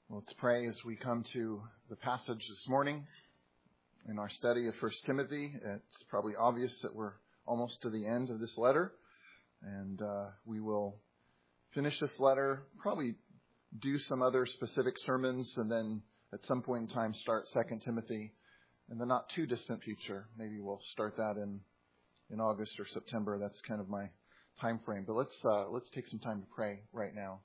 Well, let's pray as we come to the passage this morning in our study of 1 Timothy. It's probably obvious that we're almost to the end of this letter, and we will finish this letter, probably do some other specific sermons, and then at some point in time start 2 Timothy in the not too distant future. Maybe we'll start that in August or September. That's kind of my time frame. But let's take some time to pray right now.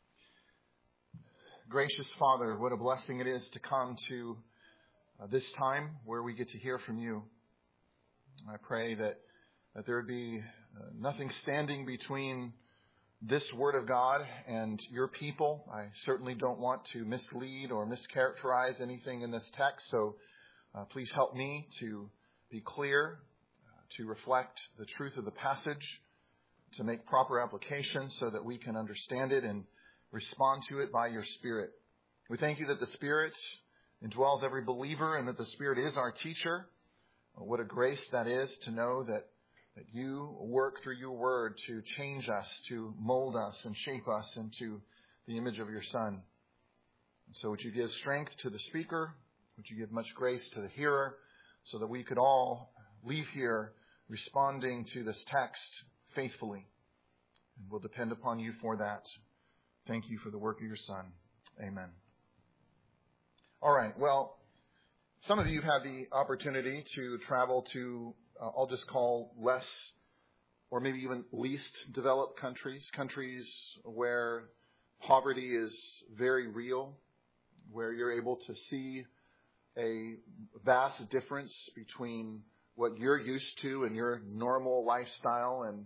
Gracious Father, what a blessing it is to come to this time where we get to hear from you. I pray that there would be nothing standing between this Word of God and your people. I certainly don't want to mislead or mischaracterize anything in this text, so please help me to be clear, to reflect the truth of the passage, to make proper application so that we can understand it and respond to it by your Spirit. We thank you that the Spirit indwells every believer and that the Spirit is our teacher. What a grace that is to know that you work through your word to change us, to mold us and shape us into the image of your Son. And so would you give strength to the speaker? Would you give much grace to the hearer so that we could all leave here responding to this text faithfully? And we'll depend upon you for that. Thank you for the work of your Son. Amen. All right. Well, some of you have the opportunity to travel to, I'll just call less or maybe even least developed countries where poverty is very real, where you're able to see a vast difference between what you're used to and your normal lifestyle and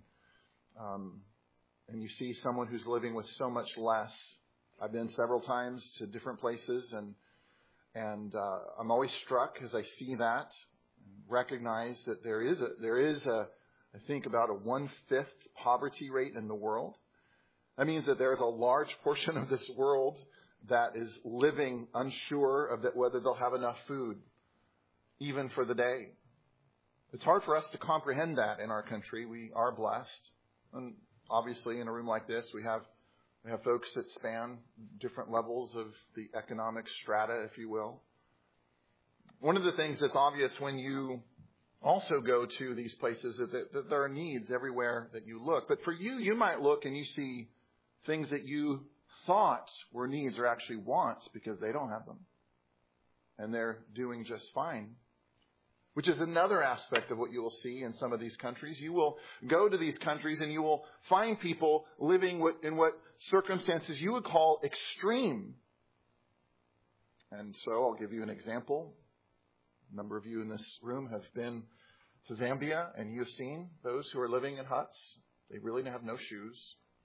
you see someone who's living with so much less. I've been several times to different places, and I'm always struck as I see that, recognize that there is I think about a 1/5 poverty rate in the world. That means that there's a large portion of this world that is living unsure of that whether they'll have enough food, even for the day. It's hard for us to comprehend that in our country. We are blessed. And obviously, in a room like this, we have folks that span different levels of the economic strata, if you will. One of the things that's obvious when you also go to these places is that there are needs everywhere that you look. But for you, you might look and you see things that you thought were needs are actually wants because they don't have them. And they're doing just fine. Which is another aspect of what you will see in some of these countries. You will go to these countries and you will find people living in what circumstances you would call extreme. And so I'll give you an example. A number of you in this room have been to Zambia and you have seen those who are living in huts. They really have no shoes.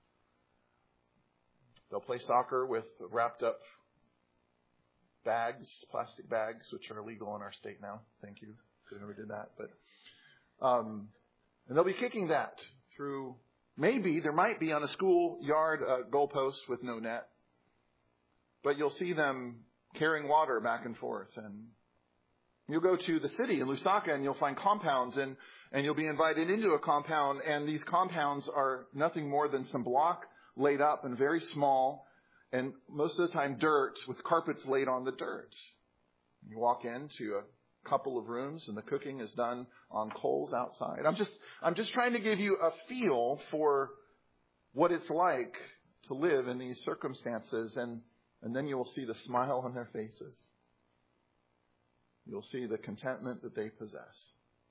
They'll play soccer with wrapped up bags, plastic bags, which are illegal in our state now. Thank you. Whoever did that, but and they'll be kicking that through. Maybe there might be on a schoolyard goalpost with no net, but you'll see them carrying water back and forth. And you'll go to the city in Lusaka and you'll find compounds, and you'll be invited into a compound, and these compounds are nothing more than some block laid up and very small, and most of the time dirt with carpets laid on the dirt. You walk into a couple of rooms and the cooking is done on coals outside. I'm just trying to give you a feel for what it's like to live in these circumstances, and then you will see the smile on their faces. You'll see the contentment that they possess.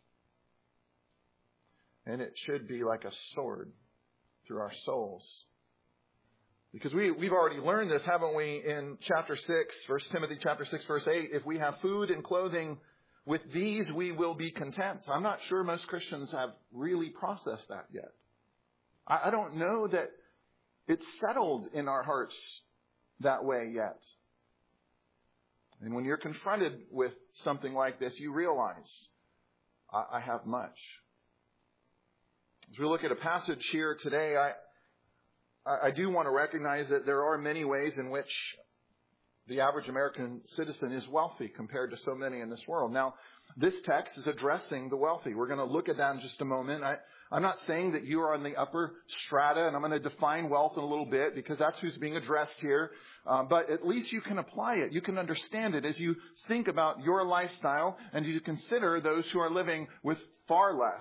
And it should be like a sword through our souls. Because we've already learned this, haven't we, in chapter 6, 1 Timothy chapter 6, verse 8. If we have food and clothing, with these we will be content. I'm not sure most Christians have really processed that yet. I don't know that it's settled in our hearts that way yet. And when you're confronted with something like this, you realize, I have much. As we look at a passage here today, I do want to recognize that there are many ways in which the average American citizen is wealthy compared to so many in this world. Now, this text is addressing the wealthy. We're going to look at that in just a moment. I'm not saying that you are on the upper strata, and I'm going to define wealth in a little bit because that's who's being addressed here. But at least you can apply it. You can understand it as you think about your lifestyle and you consider those who are living with far less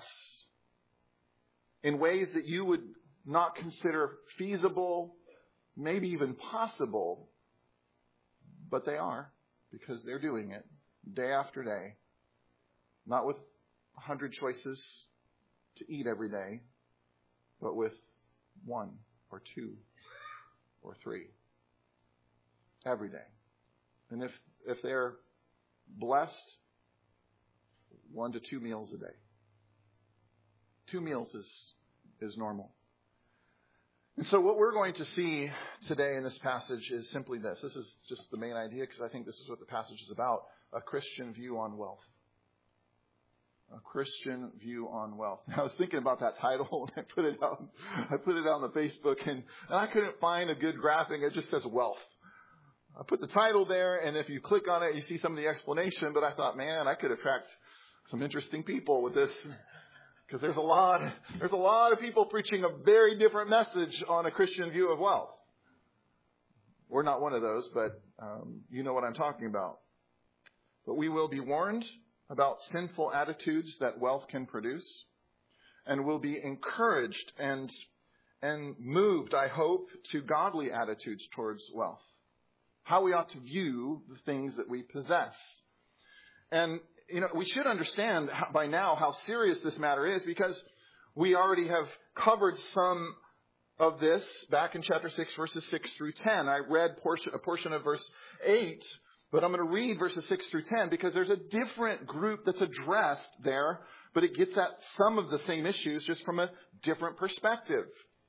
in ways that you would not consider feasible, maybe even possible, but they are because they're doing it day after day, not with 100 choices to eat every day, but with 1 or 2 or 3 every day. And if they're blessed, 1 to 2 meals a day. 2 meals is normal. And so what we're going to see today in this passage is simply this. This is just the main idea because I think this is what the passage is about. A Christian view on wealth. A Christian view on wealth. Now, I was thinking about that title and I put it out on the Facebook and I couldn't find a good graphic. It just says wealth. I put the title there, and if you click on it, you see some of the explanation, but I thought, man, I could attract some interesting people with this. Because there's a lot of people preaching a very different message on a Christian view of wealth. We're not one of those, but you know what I'm talking about. But we will be warned about sinful attitudes that wealth can produce, and will be encouraged and moved, I hope, to godly attitudes towards wealth. How we ought to view the things that we possess. And we should understand by now how serious this matter is because we already have covered some of this back in chapter 6, verses 6 through 10. I read a portion of verse 8, but I'm going to read verses 6 through 10 because there's a different group that's addressed there, but it gets at some of the same issues just from a different perspective.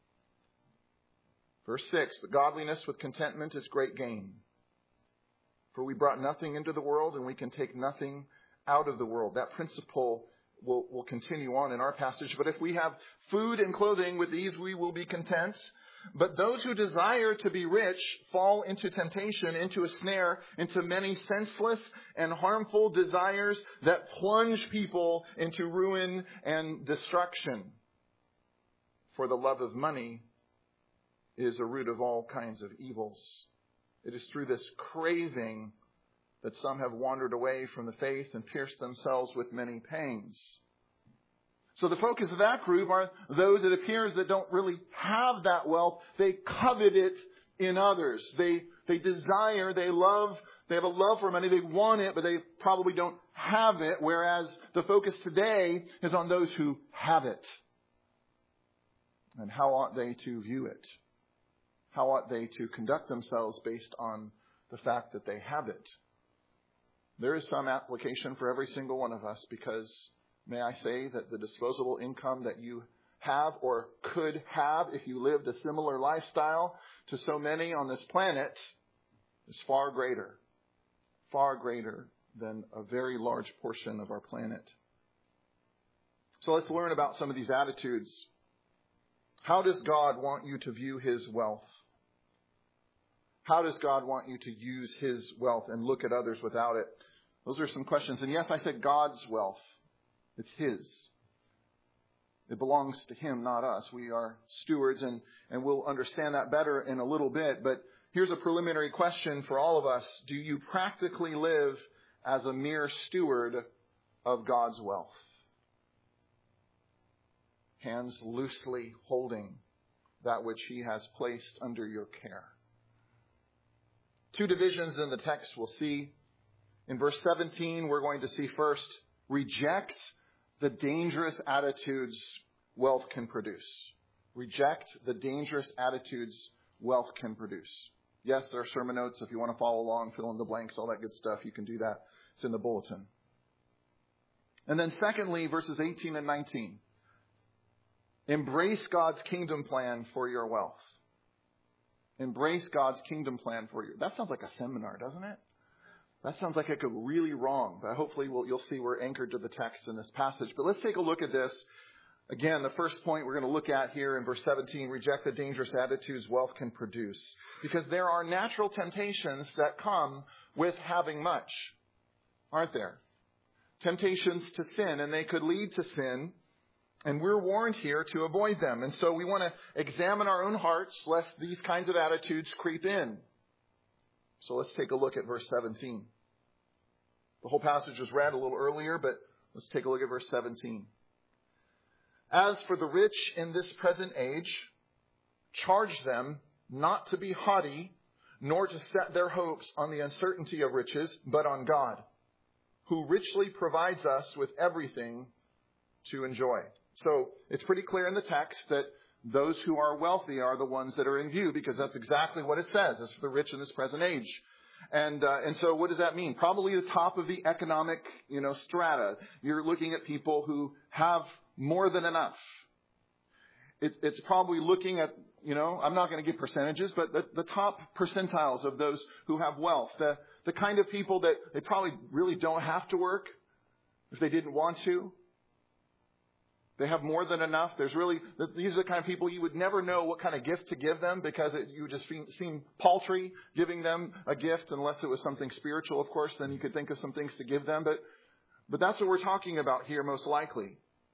Verse 6, but godliness with contentment is great gain. For we brought nothing into the world and we can take nothing out of the world. That principle will continue on in our passage. But if we have food and clothing, with these we will be content. But those who desire to be rich fall into temptation, into a snare, into many senseless and harmful desires that plunge people into ruin and destruction. For the love of money is a root of all kinds of evils. It is through this craving that some have wandered away from the faith and pierced themselves with many pangs. So the focus of that group are those, it appears, that don't really have that wealth. They covet it in others. They desire, they have a love for money. They want it, but they probably don't have it. Whereas the focus today is on those who have it. And how ought they to view it? How ought they to conduct themselves based on the fact that they have it? There is some application for every single one of us because, may I say, that the disposable income that you have or could have if you lived a similar lifestyle to so many on this planet is far greater than a very large portion of our planet. So let's learn about some of these attitudes. How does God want you to view His wealth? How does God want you to use His wealth and look at others without it? Those are some questions. And yes, I said God's wealth. It's His. It belongs to Him, not us. We are stewards, and we'll understand that better in a little bit. But here's a preliminary question for all of us. Do you practically live as a mere steward of God's wealth? Hands loosely holding that which He has placed under your care. 2 divisions in the text we'll see. In verse 17, we're going to see first, reject the dangerous attitudes wealth can produce. Reject the dangerous attitudes wealth can produce. Yes, there are sermon notes. If you want to follow along, fill in the blanks, all that good stuff, you can do that. It's in the bulletin. And then secondly, verses 18 and 19. Embrace God's kingdom plan for your wealth. Embrace God's kingdom plan for you. That sounds like a seminar, doesn't it? That sounds like it could go really wrong. But hopefully you'll see we're anchored to the text in this passage. But let's take a look at this. Again, the first point we're going to look at here in verse 17, reject the dangerous attitudes wealth can produce. Because there are natural temptations that come with having much, aren't there? Temptations to sin, and they could lead to sin And we're warned here to avoid them. And so we want to examine our own hearts lest these kinds of attitudes creep in. So let's take a look at verse 17. The whole passage was read a little earlier, but let's take a look at verse 17. As for the rich in this present age, charge them not to be haughty, nor to set their hopes on the uncertainty of riches, but on God, who richly provides us with everything to enjoy. So it's pretty clear in the text that those who are wealthy are the ones that are in view, because that's exactly what it says. As for the rich in this present age. And so what does that mean? Probably the top of the economic, strata. You're looking at people who have more than enough. It's probably looking at, I'm not going to give percentages, but the top percentiles of those who have wealth. The kind of people that they probably really don't have to work if they didn't want to. They have more than enough. These are the kind of people you would never know what kind of gift to give them, because you would just seem paltry giving them a gift, unless it was something spiritual, of course. Then you could think of some things to give them. But that's what we're talking about here, most likely.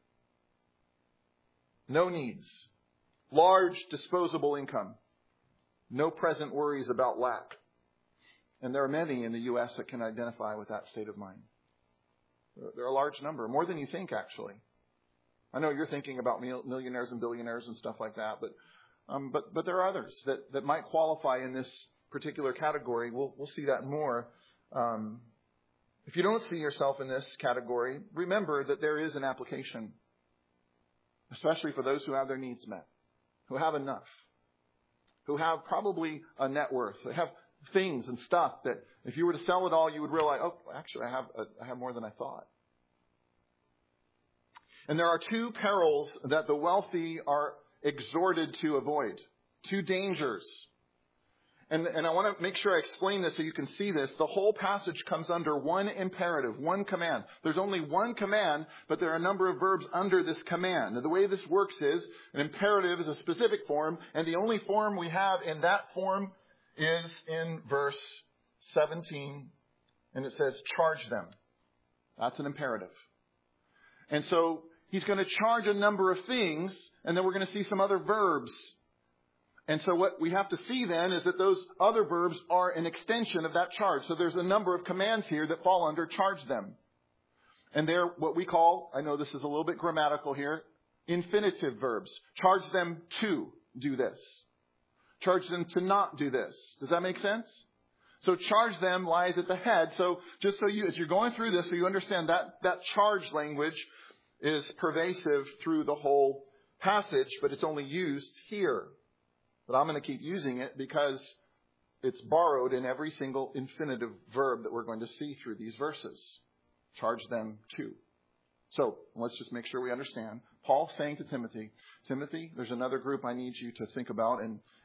No needs. Large disposable income. No present worries about lack. And there are many in the U.S. that can identify with that state of mind. There are a large number, more than you think, actually. I know you're thinking about millionaires and billionaires and stuff like that, but there are others that might qualify in this particular category. We'll see that more. If you don't see yourself in this category, remember that there is an application, especially for those who have their needs met, who have enough, who have probably a net worth, who have things and stuff that if you were to sell it all, you would realize, oh, actually, I have more than I thought. And there are two perils that the wealthy are exhorted to avoid. Two dangers. And I want to make sure I explain this so you can see this. The whole passage comes under one imperative, one command. There's only one command, but there are a number of verbs under this command. And the way this works is, an imperative is a specific form, and the only form we have in that form is in verse 17, and it says, charge them. That's an imperative. And so he's going to charge a number of things, and then we're going to see some other verbs. And so what we have to see then is that those other verbs are an extension of that charge. So there's a number of commands here that fall under charge them. And they're what we call, I know this is a little bit grammatical here, infinitive verbs. Charge them to do this. Charge them to not do this. Does that make sense? So charge them lies at the head. So just so as you're going through this, so you understand that charge language is pervasive through the whole passage, but it's only used here. But I'm going to keep using it because it's borrowed in every single infinitive verb that we're going to see through these verses. Charge them to. So let's just make sure we understand. Paul's saying to Timothy, there's another group I need you to think about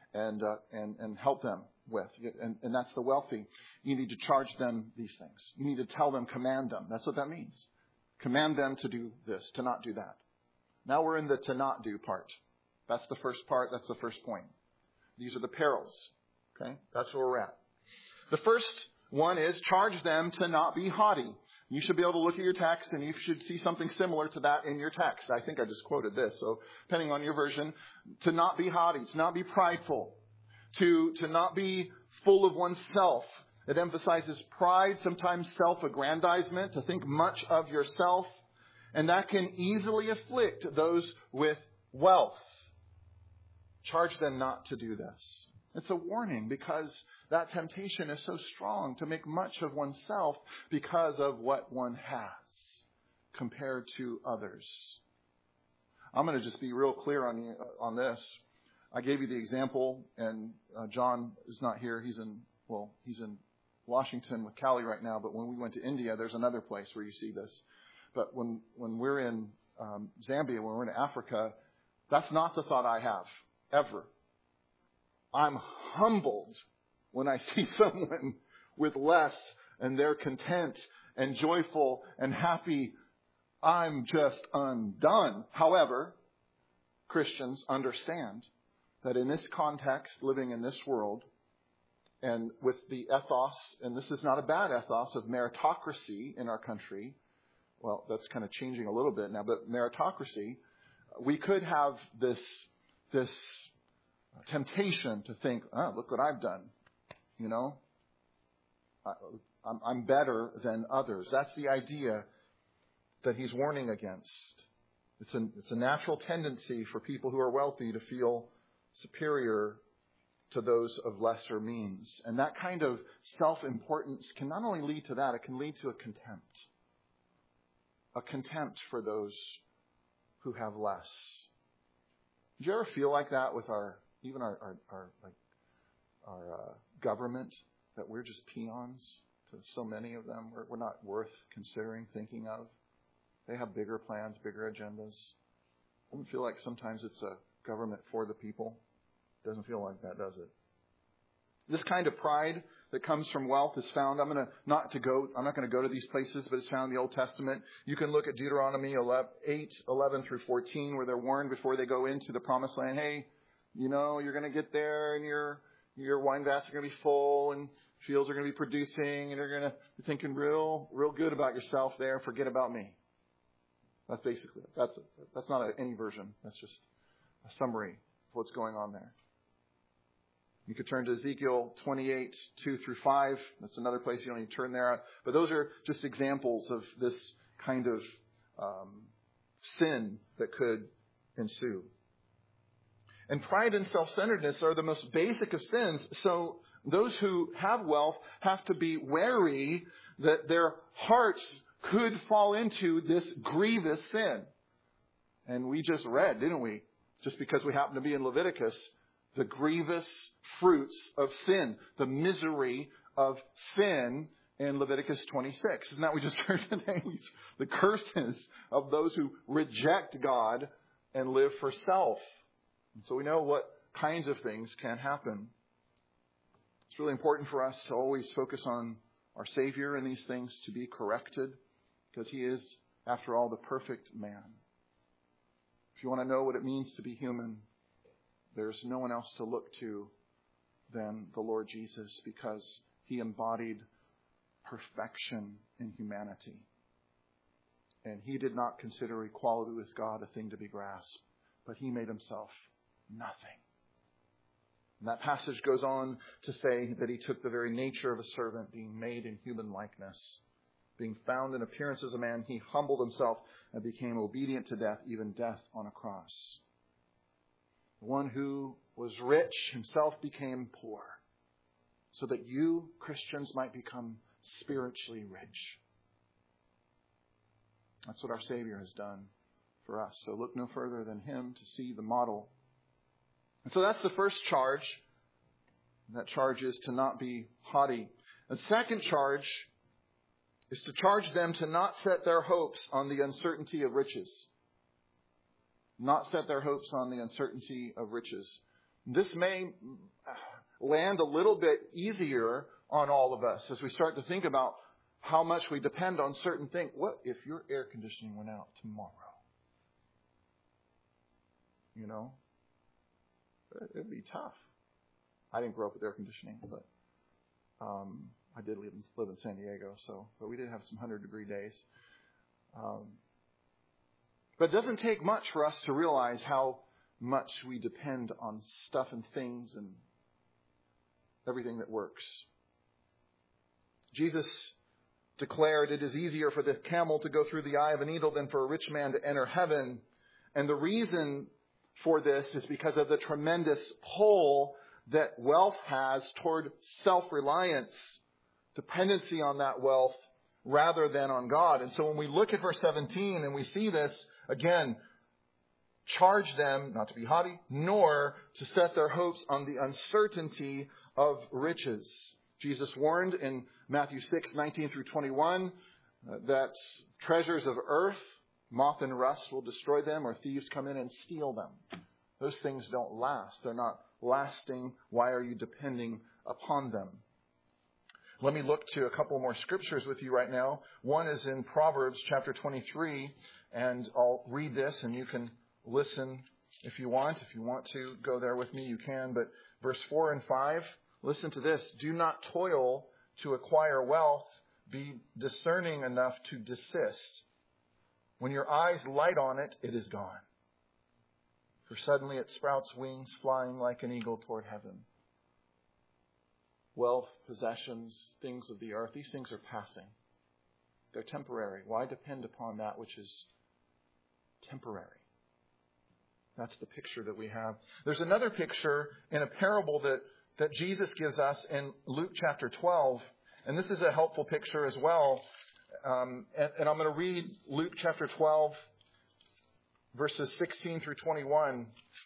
and help them with. And that's the wealthy. You need to charge them these things. You need to tell them, command them. That's what that means. Command them to do this, to not do that. Now we're in the to not do part. That's the first part. That's the first point. These are the perils. Okay? That's where we're at. The first one is charge them to not be haughty. You should be able to look at your text and you should see something similar to that in your text. I think I just quoted this. So depending on your version, to not be haughty, to not be prideful, to not be full of oneself. It emphasizes pride, sometimes self-aggrandizement, to think much of yourself. And that can easily afflict those with wealth. Charge them not to do this. It's a warning because that temptation is so strong to make much of oneself because of what one has compared to others. I'm going to just be real clear on this. I gave you the example, and John is not here. He's in Washington with Callie right now. But when we went to India, there's another place where you see this. But when we're in Zambia, when we're in Africa, that's not the thought I have ever. I'm humbled when I see someone with less and they're content and joyful and happy. I'm just undone. However, Christians understand that in this context, living in this world, and with the ethos, and this is not a bad ethos of meritocracy in our country. Well, that's kind of changing a little bit now, but meritocracy, we could have this temptation to think, oh, look what I've done. You know, I'm better than others. That's the idea that he's warning against. It's a natural tendency for people who are wealthy to feel superior to those of lesser means. And that kind of self-importance can not only lead to that, it can lead to a contempt. A contempt for those who have less. Do you ever feel like that with our government, that we're just peons to so many of them? We're not worth considering, thinking of. They have bigger plans, bigger agendas. Doesn't feel like sometimes it's a government for the people. Doesn't feel like that, does it? This kind of pride that comes from wealth is found. I'm not going to go to these places, but it's found in the Old Testament. You can look at Deuteronomy 8:11 through 14, where they're warned before they go into the promised land. Hey, you know, you're going to get there and your wine vats are going to be full and fields are going to be producing and you're going to be thinking real good about yourself there. Forget about me. That's basically it. That's not any version. That's just a summary of what's going on there. You could turn to Ezekiel 28, 2 through 5. That's another place you don't need to turn there. But those are just examples of this kind of sin that could ensue. And pride and self-centeredness are the most basic of sins. So those who have wealth have to be wary that their hearts could fall into this grievous sin. And we just read, didn't we? Just because we happen to be in Leviticus, the grievous fruits of sin, the misery of sin in Leviticus 26. Isn't that what we just heard today? The curses of those who reject God and live for self. And so we know what kinds of things can happen. It's really important for us to always focus on our Savior in these things, to be corrected, because He is, after all, the perfect man. If you want to know what it means to be human, there's no one else to look to than the Lord Jesus, because He embodied perfection in humanity. And He did not consider equality with God a thing to be grasped, but He made Himself nothing. And that passage goes on to say that He took the very nature of a servant, being made in human likeness. Being found in appearance as a man, He humbled Himself and became obedient to death, even death on a cross. The one who was rich Himself became poor, so that you, Christians, might become spiritually rich. That's what our Savior has done for us. So look no further than Him to see the model. And so that's the first charge. And that charge is to not be haughty. The second charge is to charge them to not set their hopes on the uncertainty of riches. Not set their hopes on the uncertainty of riches. This may land a little bit easier on all of us as we start to think about how much we depend on certain things. What if your air conditioning went out tomorrow? You know? It'd be tough. I didn't grow up with air conditioning, but I did live in San Diego, but we did have some 100-degree days. But it doesn't take much for us to realize how much we depend on stuff and things and everything that works. Jesus declared it is easier for the camel to go through the eye of a needle than for a rich man to enter heaven. And the reason for this is because of the tremendous pull that wealth has toward self-reliance, dependency on that wealth rather than on God. And so when we look at verse 17 and we see this, again, charge them not to be haughty, nor to set their hopes on the uncertainty of riches. Jesus warned in Matthew 6, 19 through 21, that treasures of earth, moth and rust will destroy them, or thieves come in and steal them. Those things don't last. They're not lasting. Why are you depending upon them? Let me look to a couple more scriptures with you right now. One is in Proverbs chapter 23, and I'll read this, and you can listen if you want. If you want to go there with me, you can. But verse 4 and 5, listen to this. Do not toil to acquire wealth. Be discerning enough to desist. When your eyes light on it, it is gone. For suddenly it sprouts wings, flying like an eagle toward heaven. Wealth, possessions, things of the earth, these things are passing. They're temporary. Why depend upon that which is temporary? That's the picture that we have. There's another picture in a parable that Jesus gives us in Luke chapter 12. And this is a helpful picture as well. And I'm going to read Luke chapter 12, verses 16 through 21.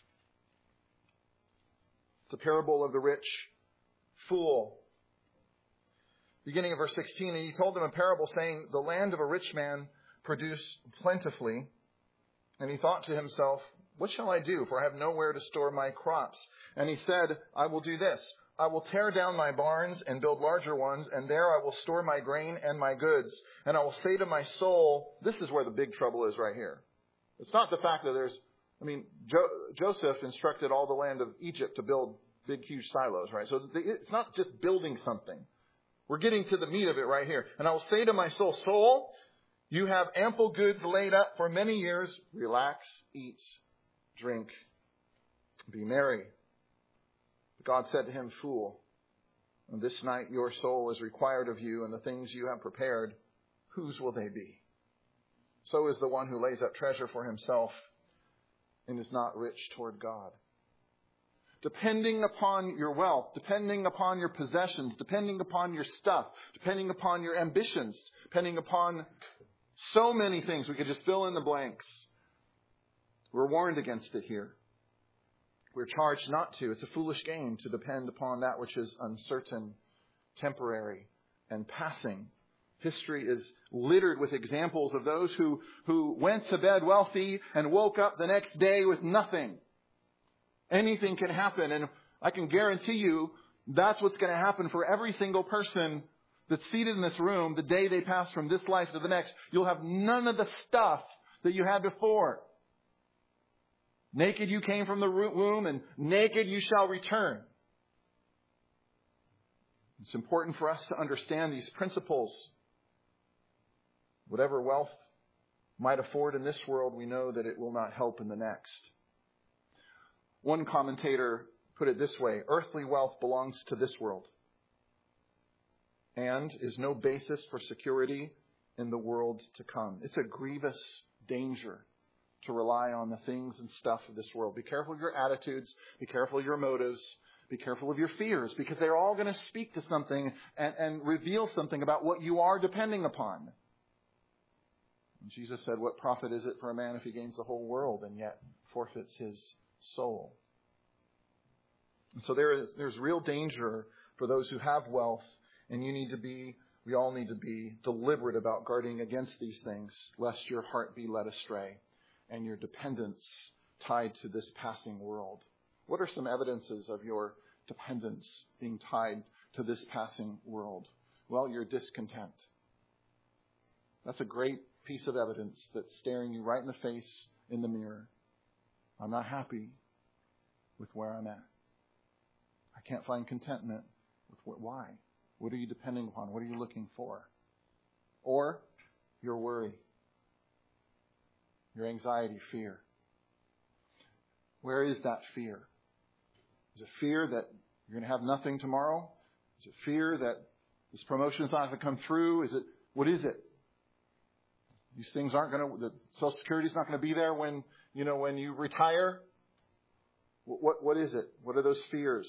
It's the parable of the rich fool. Beginning of verse 16, and he told them a parable saying, the land of a rich man produced plentifully. And he thought to himself, what shall I do? For I have nowhere to store my crops. And he said, I will do this. I will tear down my barns and build larger ones, and there I will store my grain and my goods. And I will say to my soul, this is where the big trouble is right here. It's not the fact that Joseph instructed all the land of Egypt to build big, huge silos, right? So it's not just building something. We're getting to the meat of it right here. And I will say to my soul, soul, you have ample goods laid up for many years. Relax, eat, drink, be merry. But God said to him, fool, this night your soul is required of you, and the things you have prepared, whose will they be? So is the one who lays up treasure for himself and is not rich toward God. Depending upon your wealth, depending upon your possessions, depending upon your stuff, depending upon your ambitions, depending upon so many things. We could just fill in the blanks. We're warned against it here. We're charged not to. It's a foolish game to depend upon that which is uncertain, temporary, and passing. History is littered with examples of those who went to bed wealthy and woke up the next day with nothing. Anything can happen, and I can guarantee you that's what's going to happen for every single person that's seated in this room the day they pass from this life to the next. You'll have none of the stuff that you had before. Naked you came from the womb, and naked you shall return. It's important for us to understand these principles. Whatever wealth might afford in this world, we know that it will not help in the next. One commentator put it this way: earthly wealth belongs to this world and is no basis for security in the world to come. It's a grievous danger to rely on the things and stuff of this world. Be careful of your attitudes. Be careful of your motives. Be careful of your fears, because they're all going to speak to something and reveal something about what you are depending upon. And Jesus said, what profit is it for a man if he gains the whole world and yet forfeits his soul? And so there's real danger for those who have wealth, and we all need to be deliberate about guarding against these things, lest your heart be led astray and your dependence tied to this passing world. What are some evidences of your dependence being tied to this passing world? Well, your discontent. That's a great piece of evidence that's staring you right in the face in the mirror. I'm not happy with where I'm at. I can't find contentment with why? What are you depending upon? What are you looking for? Or your worry, your anxiety, fear. Where is that fear? Is it fear that you're going to have nothing tomorrow? Is it fear that this promotion is not going to come through? What is it? These things the Social Security is not going to be there when you retire. What is it? What are those fears?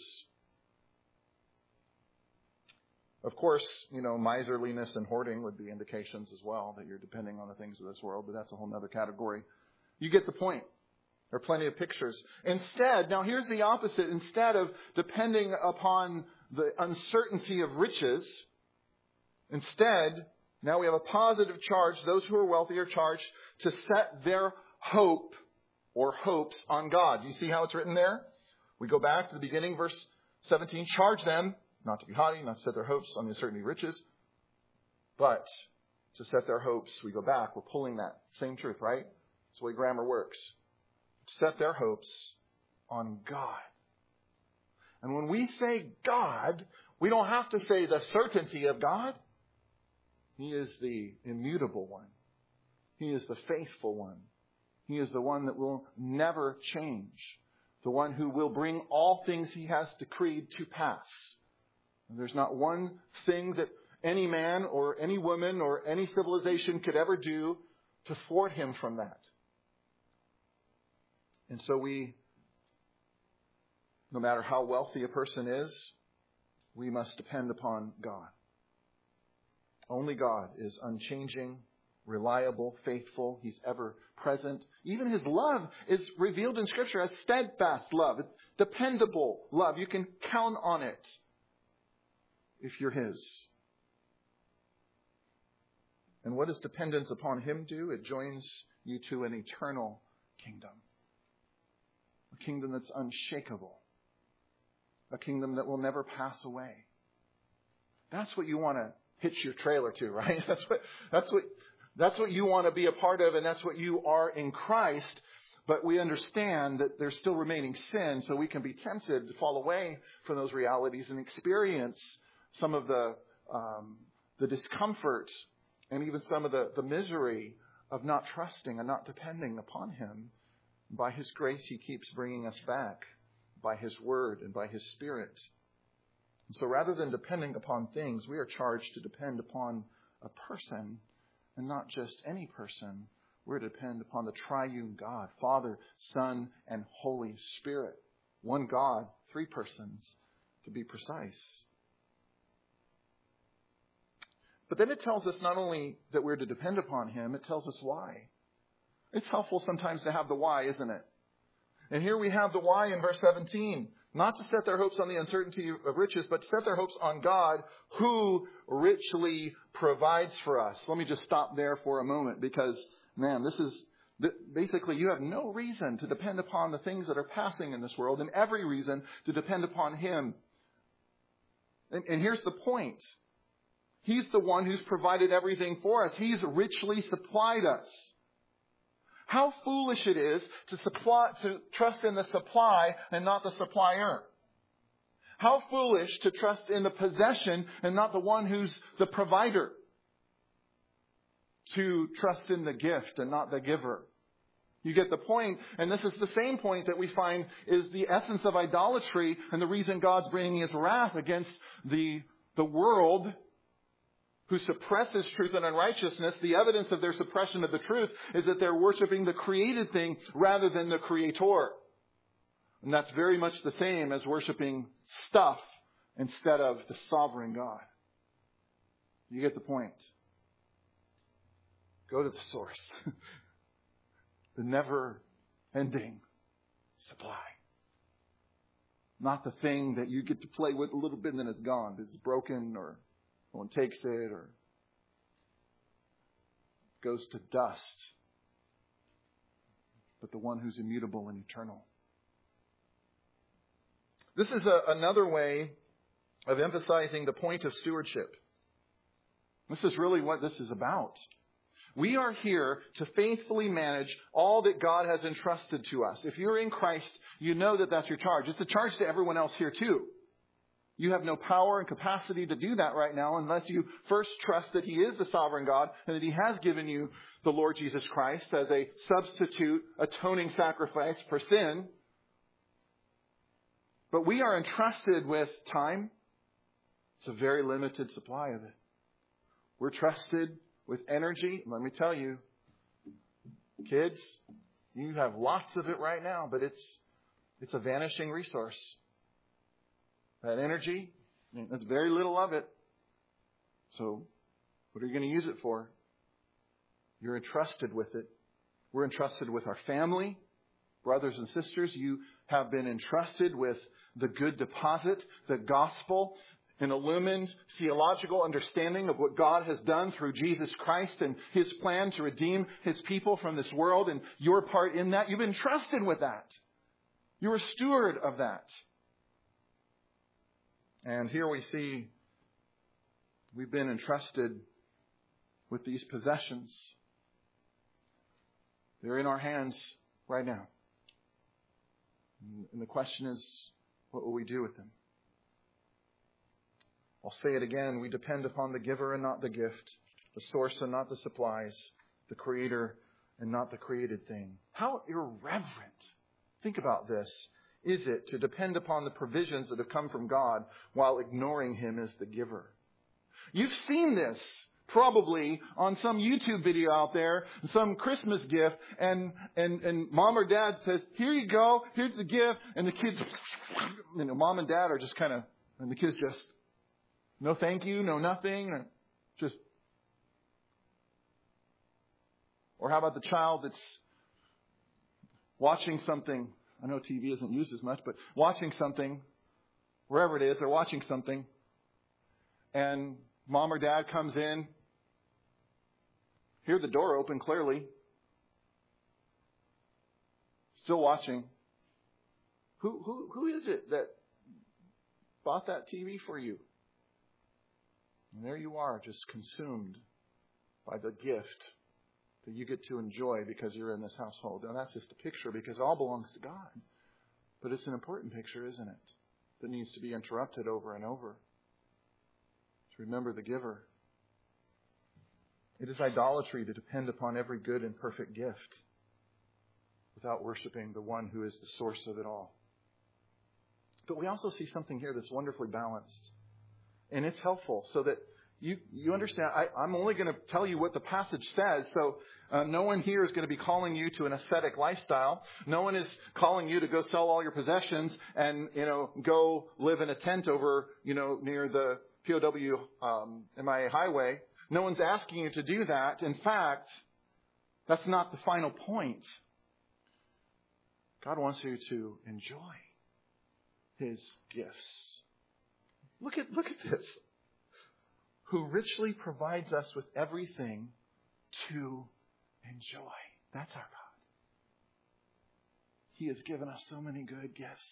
Of course, miserliness and hoarding would be indications as well that you're depending on the things of this world, but that's a whole other category. You get the point. There are plenty of pictures. Instead, now here's the opposite. Instead of depending upon the uncertainty of riches, instead, now we have a positive charge. Those who are wealthy are charged to set their hope or hopes on God. You see how it's written there? We go back to the beginning, verse 17. Charge them not to be haughty, not to set their hopes on the uncertainty of riches, but to set their hopes. We go back. We're pulling that same truth, right? That's the way grammar works. Set their hopes on God. And when we say God, we don't have to say the certainty of God. He is the immutable one. He is the faithful one. He is the one that will never change, the one who will bring all things He has decreed to pass. And there's not one thing that any man or any woman or any civilization could ever do to thwart Him from that. And so no matter how wealthy a person is, we must depend upon God. Only God is unchanging, reliable, faithful. He's ever present. Even His love is revealed in Scripture as steadfast love, dependable love. You can count on it if you're His. And what does dependence upon Him do? It joins you to an eternal kingdom. A kingdom that's unshakable. A kingdom that will never pass away. That's what you want to hitch your trailer to, right? That's what you want to be a part of, and that's what you are in Christ. But we understand that there's still remaining sin, so we can be tempted to fall away from those realities and experience some of the discomfort and even some of the misery of not trusting and not depending upon Him. By His grace, He keeps bringing us back by His Word and by His Spirit. And so rather than depending upon things, we are charged to depend upon a person, and not just any person. We're to depend upon the triune God, Father, Son, and Holy Spirit. One God, three persons, to be precise. But then it tells us not only that we're to depend upon Him, it tells us why. It's helpful sometimes to have the why, isn't it? And here we have the why in verse 17. Not to set their hopes on the uncertainty of riches, but to set their hopes on God, who richly provides for us. Let me just stop there for a moment, because, man, this is basically, you have no reason to depend upon the things that are passing in this world, and every reason to depend upon Him. And here's the point. He's the one who's provided everything for us. He's richly supplied us. How foolish it is to trust in the supply and not the supplier. How foolish to trust in the possession and not the one who's the provider. To trust in the gift and not the giver. You get the point. And this is the same point that we find is the essence of idolatry and the reason God's bringing His wrath against the world who suppresses truth and unrighteousness. The evidence of their suppression of the truth is that they're worshiping the created thing rather than the Creator. And that's very much the same as worshiping stuff instead of the sovereign God. You get the point. Go to the source. The never-ending supply. Not the thing that you get to play with a little bit and then it's gone. It's broken or someone takes it or goes to dust. But the one who's immutable and eternal. This is another way of emphasizing the point of stewardship. This is really what this is about. We are here to faithfully manage all that God has entrusted to us. If you're in Christ, you know that that's your charge. It's the charge to everyone else here too. You have no power and capacity to do that right now unless you first trust that He is the sovereign God and that He has given you the Lord Jesus Christ as a substitute, atoning sacrifice for sin. But we are entrusted with time. It's a very limited supply of it. We're trusted with energy. Let me tell you, kids, you have lots of it right now, but it's a vanishing resource. That energy, that's very little of it. So what are you going to use it for? You're entrusted with it. We're entrusted with our family. Brothers and sisters, you have been entrusted with the good deposit, the gospel, an illumined theological understanding of what God has done through Jesus Christ and His plan to redeem His people from this world and your part in that. You've been entrusted with that. You're a steward of that. And here we see we've been entrusted with these possessions. They're in our hands right now. And the question is, what will we do with them? I'll say it again. We depend upon the giver and not the gift, the source and not the supplies, the Creator and not the created thing. How irreverent, think about this, is it to depend upon the provisions that have come from God while ignoring Him as the giver? You've seen this probably on some YouTube video out there, some Christmas gift, and mom or dad says, here you go, here's the gift, and the kids, mom and dad are just kind of, and the kids just, no thank you, no nothing, just. Or how about the child that's watching something, I know TV isn't used as much, but watching something, wherever it is, they're watching something, and mom or dad comes in, hear the door open clearly, still watching. Who is it that bought that TV for you? And there you are, just consumed by the gift that you get to enjoy because you're in this household. Now that's just a picture because it all belongs to God. But it's an important picture, isn't it? That needs to be interrupted over and over. To remember the giver. It is idolatry to depend upon every good and perfect gift without worshiping the one who is the source of it all. But we also see something here that's wonderfully balanced. And it's helpful so that you understand. I'm only going to tell you what the passage says. So no one here is going to be calling you to an ascetic lifestyle. No one is calling you to go sell all your possessions and, go live in a tent over, near the POW MIA highway. No one's asking you to do that. In fact, that's not the final point. God wants you to enjoy His gifts. Look at this. Who richly provides us with everything to enjoy. That's our God. He has given us so many good gifts.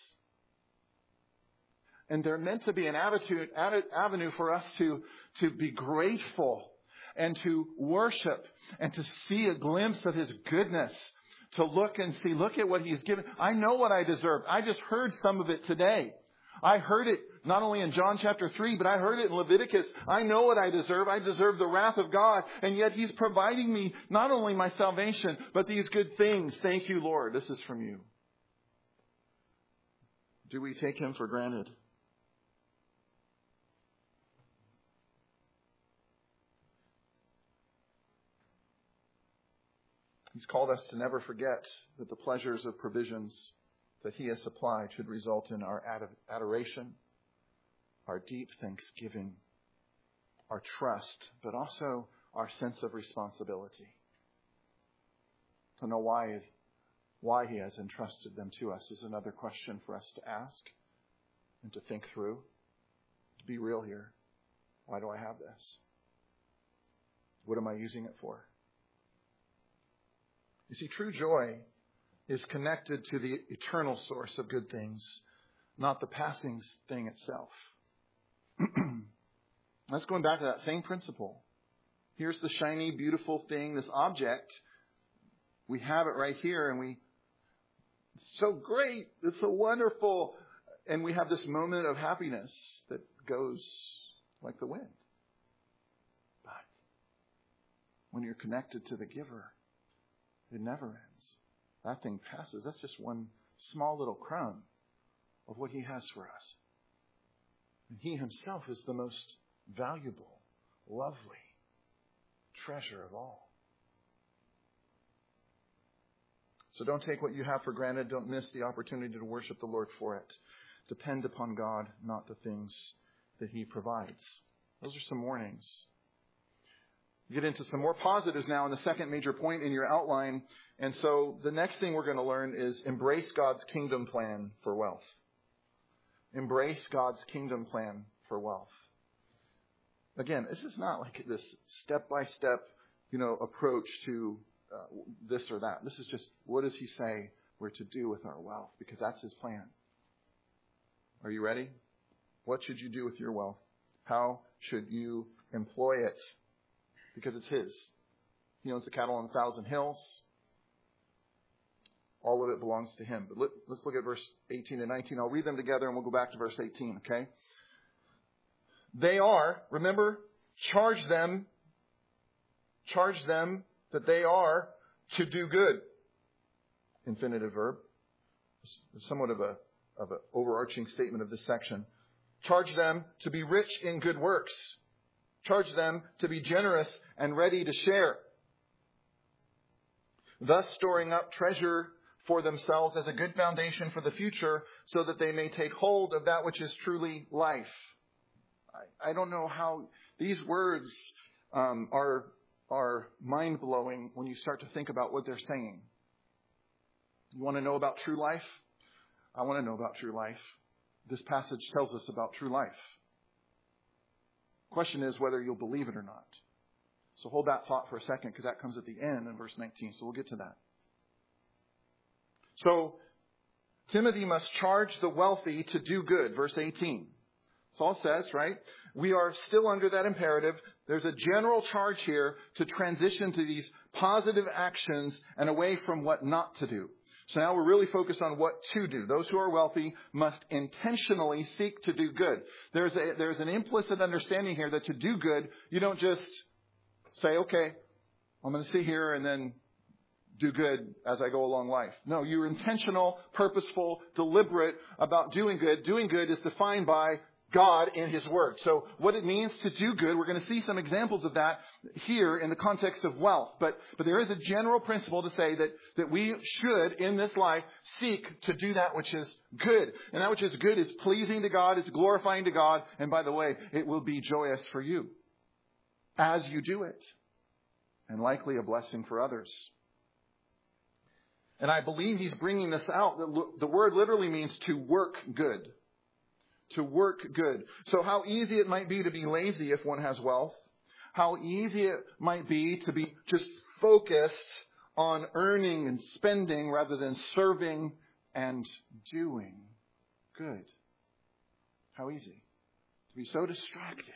And they're meant to be an avenue for us to be grateful and to worship and to see a glimpse of His goodness. To look and see, look at what He's given. I know what I deserve. I just heard some of it today. I heard it not only in John chapter 3, but I heard it in Leviticus. I know what I deserve. I deserve the wrath of God. And yet He's providing me not only my salvation, but these good things. Thank you, Lord. This is from you. Do we take Him for granted? He's called us to never forget that the pleasures of provisions that He has supplied should result in our adoration, our deep thanksgiving, our trust, but also our sense of responsibility. To know why He has entrusted them to us is another question for us to ask and to think through. To be real here. Why do I have this? What am I using it for? You see, true joy is connected to the eternal source of good things, not the passing thing itself. That's going back to that same principle. Here's the shiny, beautiful thing, this object. We have it right here, and it's so great, it's so wonderful, and we have this moment of happiness that goes like the wind. But when you're connected to the giver, it never ends. That thing passes. That's just one small little crumb of what He has for us. And He Himself is the most valuable, lovely treasure of all. So don't take what you have for granted. Don't miss the opportunity to worship the Lord for it. Depend upon God, not the things that He provides. Those are some warnings. Get into some more positives now in the second major point in your outline. And so the next thing we're going to learn is embrace God's kingdom plan for wealth. Embrace God's kingdom plan for wealth. Again, this is not like this step-by-step, approach to this or that. This is just, what does He say we're to do with our wealth? Because that's His plan. Are you ready? What should you do with your wealth? How should you employ it? Because it's His. He owns the cattle on 1,000 hills. All of it belongs to Him. But let's look at verse 18 and 19. I'll read them together and we'll go back to verse 18, okay? They are, remember, charge them that they are to do good. Infinitive verb. Somewhat of an overarching statement of this section. Charge them to be rich in good works. Charge them to be generous and ready to share. Thus storing up treasure for themselves as a good foundation for the future so that they may take hold of that which is truly life. I don't know how these words are mind-blowing when you start to think about what they're saying. You want to know about true life? I want to know about true life. This passage tells us about true life. The question is whether you'll believe it or not. So hold that thought for a second, because that comes at the end in verse 19. So we'll get to that. So Timothy must charge the wealthy to do good. Verse 18. That's all it says, right? We are still under that imperative. There's a general charge here to transition to these positive actions and away from what not to do. So now we're really focused on what to do. Those who are wealthy must intentionally seek to do good. There's an implicit understanding here that to do good, you don't just say, okay, I'm going to sit here and then do good as I go along life. No, you're intentional, purposeful, deliberate about doing good. Doing good is defined by God in His Word. So what it means to do good, we're going to see some examples of that here in the context of wealth. But there is a general principle to say that we should, in this life, seek to do that which is good. And that which is good is pleasing to God, it's glorifying to God. And by the way, it will be joyous for you as you do it. And likely a blessing for others. And I believe he's bringing this out. The word literally means to work good. To work good. So how easy it might be to be lazy if one has wealth. How easy it might be to be just focused on earning and spending rather than serving and doing good. How easy to be so distracted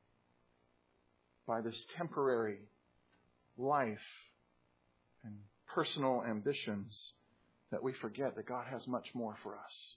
by this temporary life and personal ambitions that we forget that God has much more for us.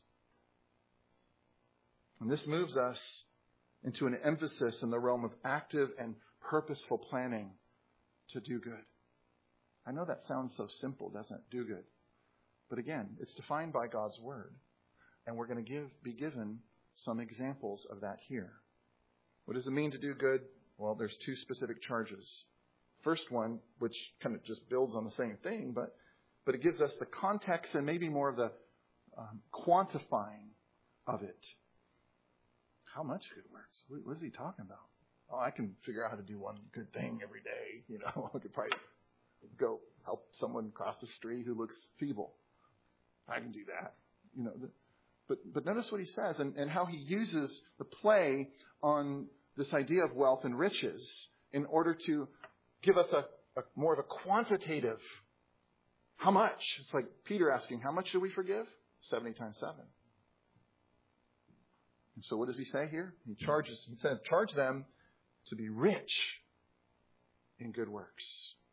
And this moves us into an emphasis in the realm of active and purposeful planning to do good. I know that sounds so simple, doesn't it? Do good. But again, it's defined by God's Word. And we're going to be given some examples of that here. What does it mean to do good? Well, there's two specific charges. First one, which kind of just builds on the same thing, but it gives us the context and maybe more of the quantifying of it. How much good works? What is he talking about? Oh, I can figure out how to do one good thing every day. You know, I could probably go help someone cross the street who looks feeble. I can do that. You know, but notice what he says and how he uses the play on this idea of wealth and riches in order to give us a more of a quantitative. How much? It's like Peter asking, how much do we forgive? 70 times 7. And so what does he say here? He says, charge them to be rich in good works.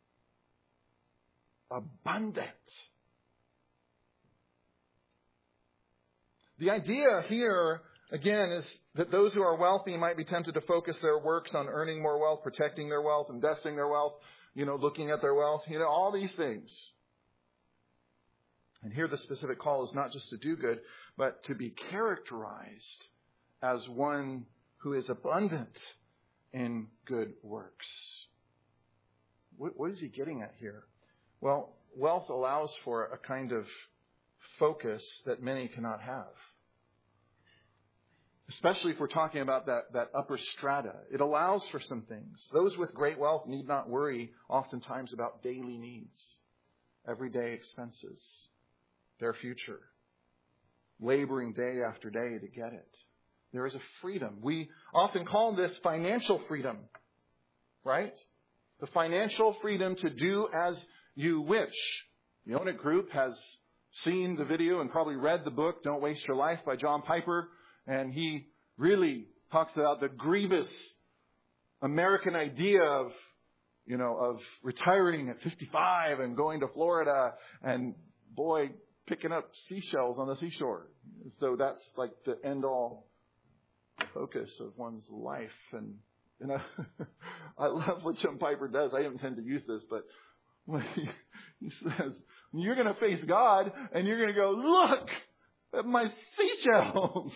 Abundant. The idea here, again, is that those who are wealthy might be tempted to focus their works on earning more wealth, protecting their wealth, investing their wealth, looking at their wealth, all these things. And here the specific call is not just to do good, but to be characterized as one who is abundant in good works. What is he getting at here? Well, wealth allows for a kind of focus that many cannot have. Especially if we're talking about that upper strata. It allows for some things. Those with great wealth need not worry oftentimes about daily needs, everyday expenses, their future, laboring day after day to get it. There is a freedom. We often call this financial freedom, right? The financial freedom to do as you wish. The Own It Group has seen the video and probably read the book, Don't Waste Your Life by John Piper. And he really talks about the grievous American idea of retiring at 55 and going to Florida and, picking up seashells on the seashore. So that's like the end-all focus of one's life. And I love what John Piper does. I don't intend to use this, but He says, you're going to face God and you're going to go, look at my seashells.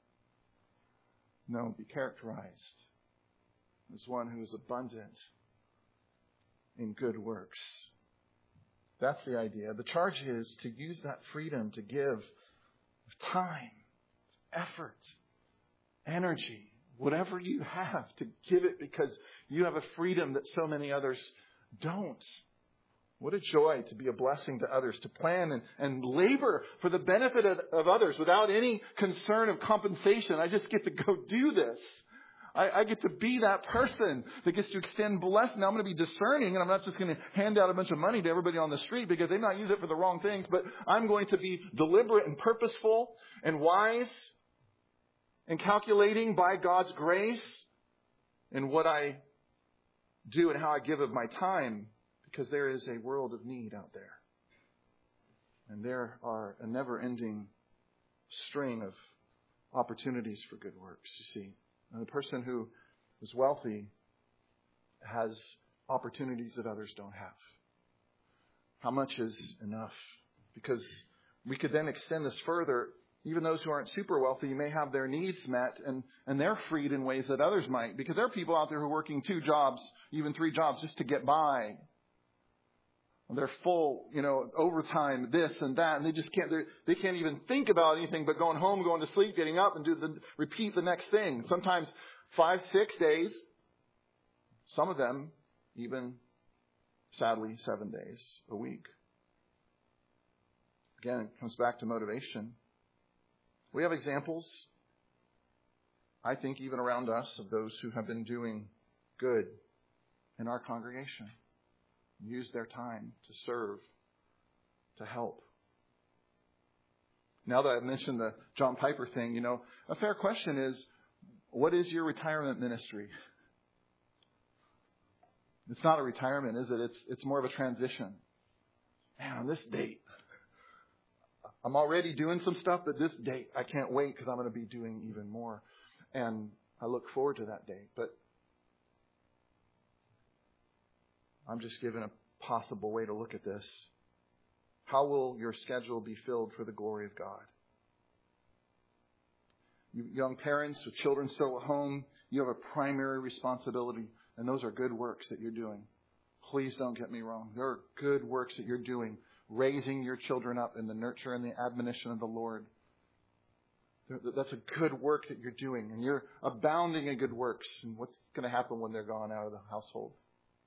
No, be characterized as one who is abundant in good works. That's the idea. The charge is to use that freedom to give time, effort, energy, whatever you have, to give it because you have a freedom that so many others don't. What a joy to be a blessing to others, to plan and labor for the benefit of others without any concern of compensation. I just get to go do this. I get to be that person that gets to extend blessing. Now I'm going to be discerning, and I'm not just going to hand out a bunch of money to everybody on the street because they might use it for the wrong things, but I'm going to be deliberate and purposeful and wise and calculating by God's grace in what I do and how I give of my time, because there is a world of need out there. And there are a never-ending string of opportunities for good works, you see. And the person who is wealthy has opportunities that others don't have. How much is enough? Because we could then extend this further. Even those who aren't super wealthy may have their needs met and they're freed in ways that others might. Because there are people out there who are working 2 jobs, even 3 jobs, just to get by. They're full, overtime, this and that, and they just they can't even think about anything but going home, going to sleep, getting up, and repeat the next thing. Sometimes 5, 6 days. Some of them even, sadly, 7 days a week. Again, it comes back to motivation. We have examples, I think, even around us, of those who have been doing good in our congregation. Use their time to serve, to help. Now that I've mentioned the John Piper thing, a fair question is, what is your retirement ministry? It's not a retirement, is it? It's more of a transition. Man, on this date, I'm already doing some stuff, but this date, I can't wait because I'm going to be doing even more. And I look forward to that date. But I'm just giving a possible way to look at this. How will your schedule be filled for the glory of God? You young parents with children still at home, you have a primary responsibility, and those are good works that you're doing. Please don't get me wrong. There are good works that you're doing, raising your children up in the nurture and the admonition of the Lord. That's a good work that you're doing, and you're abounding in good works. And what's going to happen when they're gone out of the household?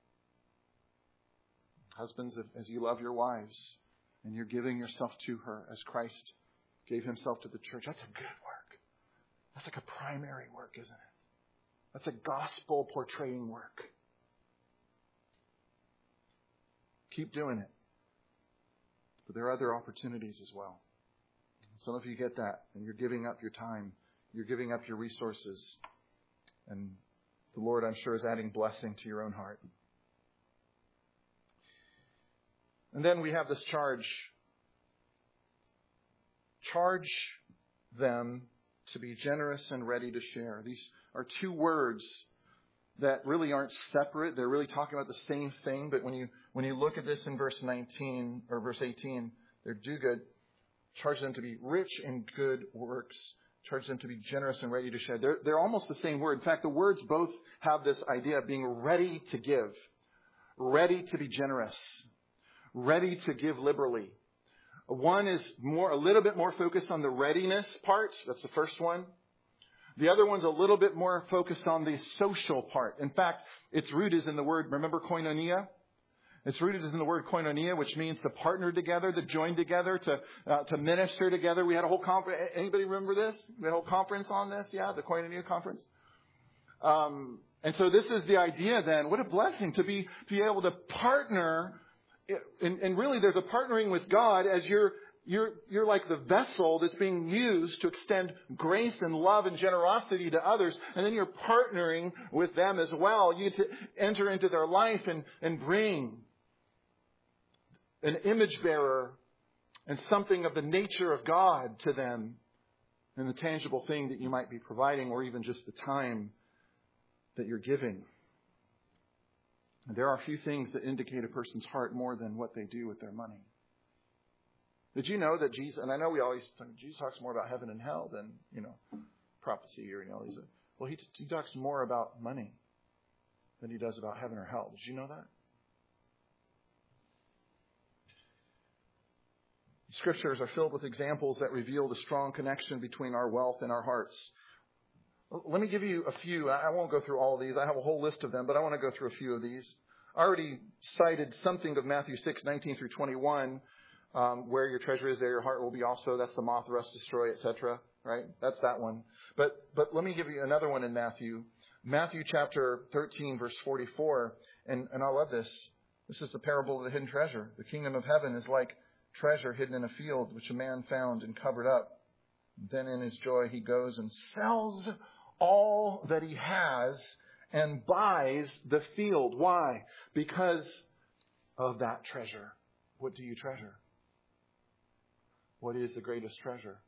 Husbands, as you love your wives and you're giving yourself to her as Christ gave himself to the church, that's a good work. That's like a primary work, isn't it? That's a gospel portraying work. Keep doing it. But there are other opportunities as well. Some of you get that, and you're giving up your time. You're giving up your resources. And the Lord, I'm sure, is adding blessing to your own heart. And then we have this charge. Charge them to be generous and ready to share. These are 2 words that really aren't separate. They're really talking about the same thing. But when you look at this in verse 19 or verse 18, they're do good. Charge them to be rich in good works. Charge them to be generous and ready to share. They're almost the same word. In fact, the words both have this idea of being ready to give, ready to be generous, ready to give liberally. One is a little bit more focused on the readiness part. That's the first one. The other one's a little bit more focused on the social part. In fact, its root is in the word, remember, koinonia? Its root is in the word koinonia, which means to partner together, to join together, to minister together. We had a whole conference. Anybody remember this? We had a whole conference on this. Yeah, the koinonia conference. And so this is the idea then. What a blessing to be able to partner. And really there's a partnering with God as you're like the vessel that's being used to extend grace and love and generosity to others. And then you're partnering with them as well. You get to enter into their life and bring an image bearer and something of the nature of God to them, and the tangible thing that you might be providing, or even just the time that you're giving. There are few things that indicate a person's heart more than what they do with their money. Did you know that Jesus, and I know Jesus talks more about heaven and hell than, prophecy or, he talks more about money than he does about heaven or hell. Did you know that? Scriptures are filled with examples that reveal the strong connection between our wealth and our hearts. Let me give you a few. I won't go through all of these. I have a whole list of them, but I want to go through a few of these. I already cited something of Matthew 6:19 through 21, where your treasure is, there your heart will be also. That's the moth, rust, destroy, etc. Right? That's that one. But let me give you another one in Matthew. Matthew chapter 13, verse 44. And I love this. This is the parable of the hidden treasure. The kingdom of heaven is like treasure hidden in a field, which a man found and covered up. Then in his joy he goes and sells all that he has and buys the field. Why? Because of that treasure. What do you treasure? What is the greatest treasure?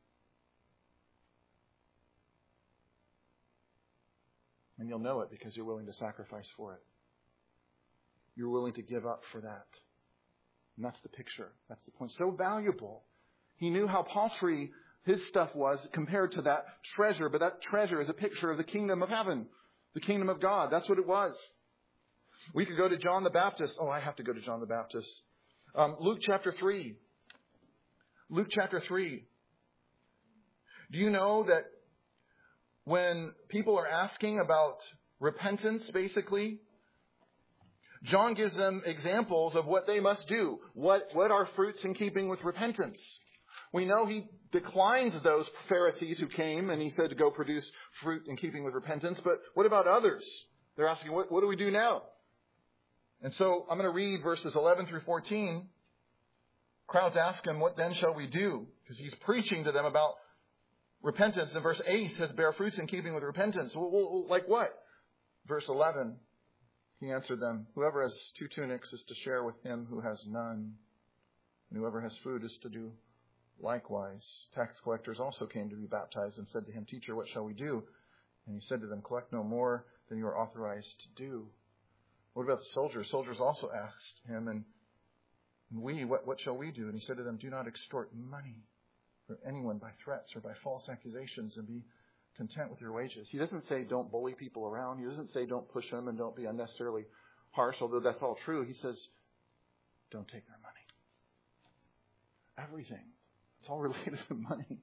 And you'll know it because you're willing to sacrifice for it. You're willing to give up for that. And that's the picture. That's the point. So valuable. He knew how paltry his stuff was compared to that treasure. But that treasure is a picture of the kingdom of heaven. The kingdom of God. That's what it was. We could go to John the Baptist. Oh, I have to go to John the Baptist. Luke chapter 3. Luke chapter 3. Do you know that when people are asking about repentance, basically, John gives them examples of what they must do. What are fruits in keeping with repentance? We know he declines those Pharisees who came and he said to go produce fruit in keeping with repentance. But what about others? They're asking, what do we do now? And so I'm going to read verses 11 through 14. Crowds ask him, what then shall we do? Because he's preaching to them about repentance. And verse 8 says, bear fruits in keeping with repentance. Well, like what? Verse 11, he answered them, whoever has 2 tunics is to share with him who has none. And whoever has food is to do likewise. Tax collectors also came to be baptized and said to him, teacher, what shall we do? And he said to them, collect no more than you are authorized to do. What about the soldiers? Soldiers also asked him, and we, what shall we do? And he said to them, do not extort money from anyone by threats or by false accusations, and be content with your wages. He doesn't say don't bully people around. He doesn't say don't push them and don't be unnecessarily harsh, although that's all true. He says don't take their money. Everything. It's all related to money.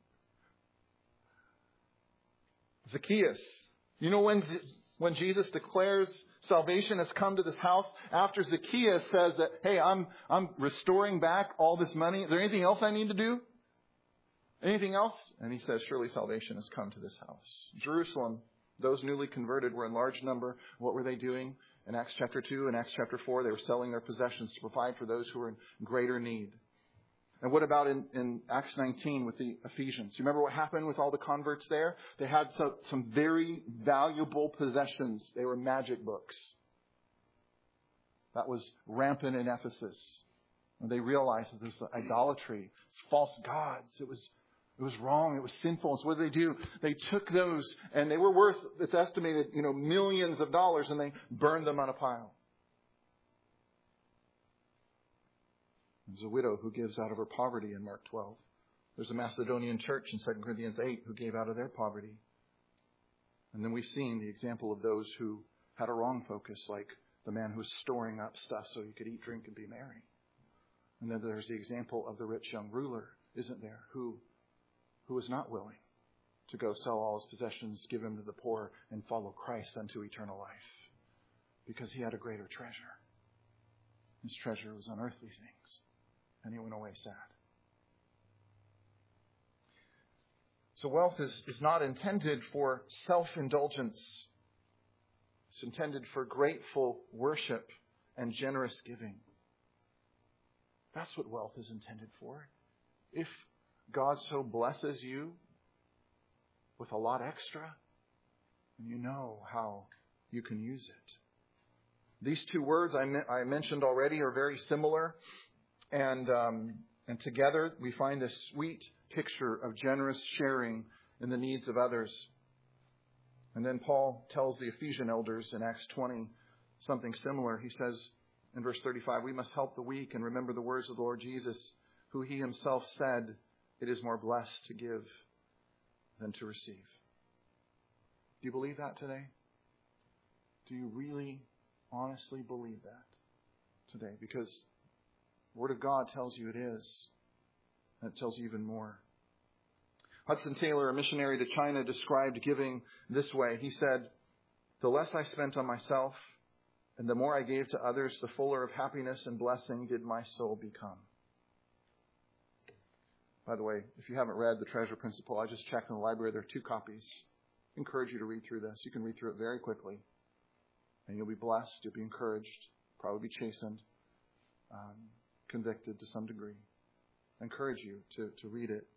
Zacchaeus. You know when Jesus declares salvation has come to this house, after Zacchaeus says that, hey, I'm restoring back all this money. Is there anything else I need to do? Anything else? And he says, surely salvation has come to this house. Jerusalem, those newly converted were in large number. What were they doing? In Acts chapter 2 and Acts chapter 4, they were selling their possessions to provide for those who were in greater need. And what about in Acts 19 with the Ephesians? You remember what happened with all the converts there? They had some very valuable possessions. They were magic books. That was rampant in Ephesus. And they realized that there's idolatry, false gods. It was wrong. It was sinful. So what did they do? They took those, and they were worth, it's estimated, millions of dollars, and they burned them on a pile. There's a widow who gives out of her poverty in Mark 12. There's a Macedonian church in 2 Corinthians 8 who gave out of their poverty. And then we've seen the example of those who had a wrong focus, like the man who was storing up stuff so he could eat, drink, and be merry. And then there's the example of the rich young ruler, isn't there, who was not willing to go sell all his possessions, give them to the poor, and follow Christ unto eternal life, because he had a greater treasure. His treasure was on earthly things, and he went away sad. So wealth is not intended for self-indulgence. It's intended for grateful worship and generous giving. That's what wealth is intended for. If God so blesses you with a lot extra, then you know how you can use it. These two words I mentioned already are very similar. And together we find this sweet picture of generous sharing in the needs of others. And then Paul tells the Ephesian elders in Acts 20 something similar. He says in verse 35, we must help the weak and remember the words of the Lord Jesus, who he himself said, it is more blessed to give than to receive. Do you believe that today? Do you really, honestly believe that today? Because the Word of God tells you it is. And it tells you even more. Hudson Taylor, a missionary to China, described giving this way. He said, the less I spent on myself and the more I gave to others, the fuller of happiness and blessing did my soul become. By the way, if you haven't read The Treasure Principle, I just checked in the library. There are 2 copies. I encourage you to read through this. You can read through it very quickly. And you'll be blessed. You'll be encouraged. Probably be chastened. Convicted to some degree. I encourage you to read it.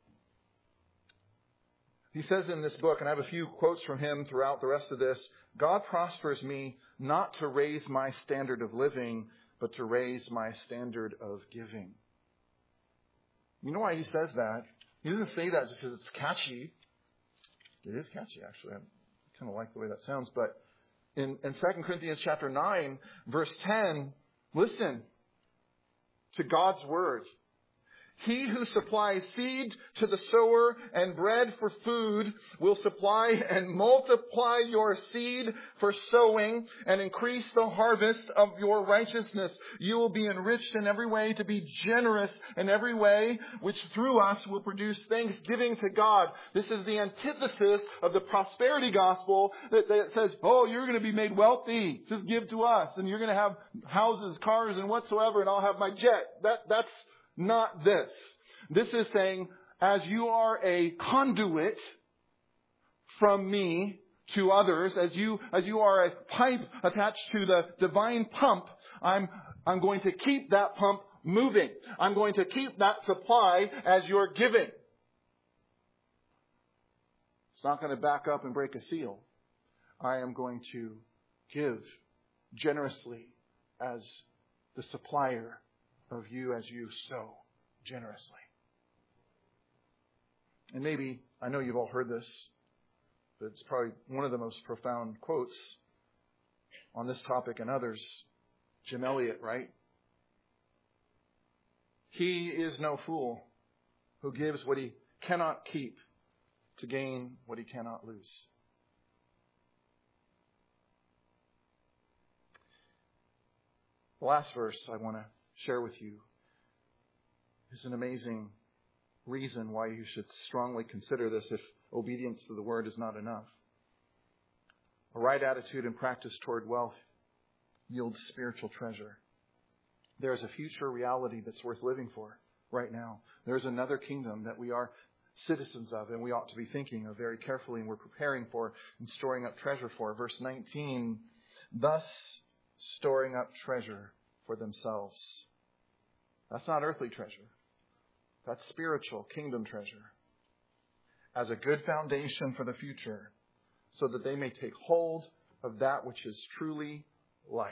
He says in this book, and I have a few quotes from him throughout the rest of this, God prospers me not to raise my standard of living, but to raise my standard of giving. You know why he says that? He doesn't say that just because it's catchy. It is catchy, actually. I kind of like the way that sounds. But in 2 Corinthians chapter 9, verse 10, listen to God's word. He who supplies seed to the sower and bread for food will supply and multiply your seed for sowing and increase the harvest of your righteousness. You will be enriched in every way to be generous in every way, which through us will produce thanksgiving to God. This is the antithesis of the prosperity gospel that says, oh, you're going to be made wealthy. Just give to us. And you're going to have houses, cars, and whatsoever, and I'll have my jet. That's not this. This is saying, as you are a conduit from me to others, as you are a pipe attached to the divine pump, I'm going to keep that pump moving. I'm going to keep that supply as you're giving. It's not going to back up and break a seal. I am going to give generously as the supplier of you as you sow generously. And maybe, I know you've all heard this, but it's probably one of the most profound quotes on this topic and others. Jim Elliot, right? He is no fool who gives what he cannot keep to gain what he cannot lose. The last verse I want to share with you is an amazing reason why you should strongly consider this if obedience to the word is not enough. A right attitude and practice toward wealth yields spiritual treasure. There is a future reality that's worth living for right now. There is another kingdom that we are citizens of and we ought to be thinking of very carefully, and we're preparing for and storing up treasure for. Verse 19, thus storing up treasure for themselves. That's not earthly treasure. That's spiritual kingdom treasure. As a good foundation for the future, so that they may take hold of that which is truly life.